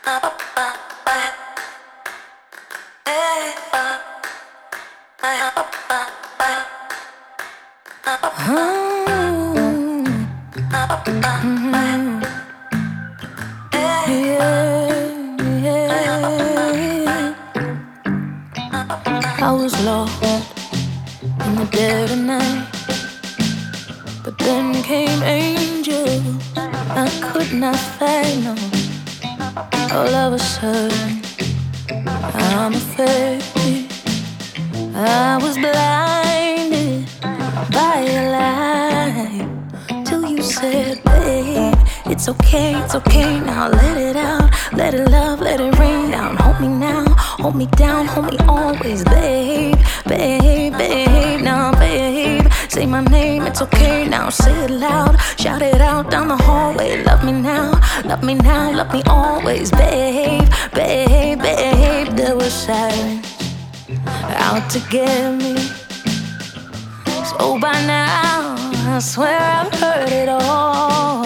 I was lost in the dead of night, but then came angels I could not find. No, all of a sudden I'm afraid. I was blinded by a light till you said, babe, it's okay now, let it out, let it love, let it rain down. Hold me now, hold me down, hold me always, babe, babe, babe, now, babe. Say my name, it's okay now, say it loud, shout it out down the hallway. Love me now, love me now, love me always, babe, babe, babe. There were sirens out to get me, so by now I swear I've heard it all.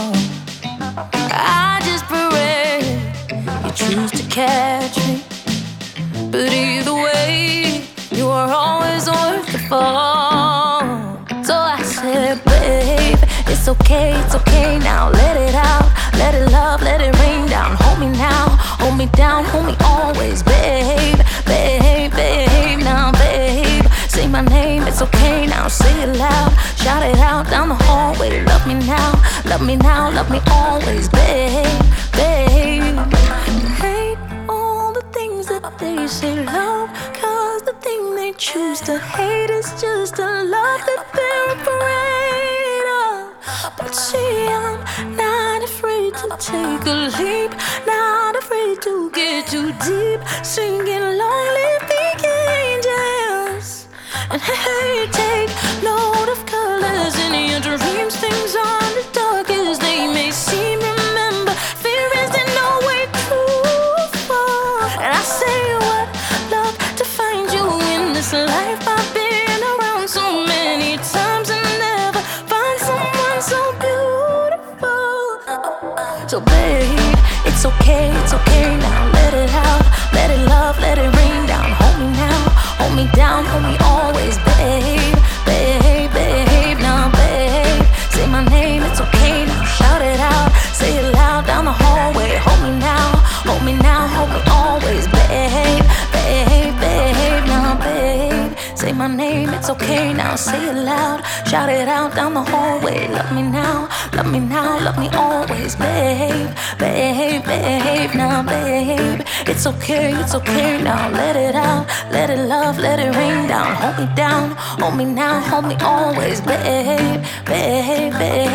I just pray you choose to catch me, but either way, you are always worth the fall. So I said, babe, it's okay now, let it out, let it love, let it rain down. Hold me now, hold me down, hold me always, babe, babe, babe, now, babe. Say my name, it's okay now, say it loud, shout it out down the hallway. Love me now, love me now, love me always, babe, babe. Hate all the things that they say love, cause the thing they choose to hate is just a love that they're afraid of. But see, I'm not afraid to take a leap, not afraid to get too deep, singing long live the angels. And hey, take note of colors in your dreams. Things aren't as dark as they may seem. Remember, fear is in no way truthful. And I say what luck to find you in this life. I've been around so many times and never find someone so beautiful. So babe, it's okay now, let it out, let it love, let it rain down. Hold me now, hold me down, hold me always, babe, babe, babe, now, babe. Say my name, it's okay now, shout it out, say it loud down the hallway. Hold me now, hold me now, hold me always, babe, babe, babe, now, babe. Say my name, it's okay now, say it loud, shout it out down the hallway. Love me now, love me now, love me always, babe, babe, babe, now, babe. It's okay now, let it out, let it love, let it rain down. Hold me down, hold me now, hold me always, babe, babe, babe.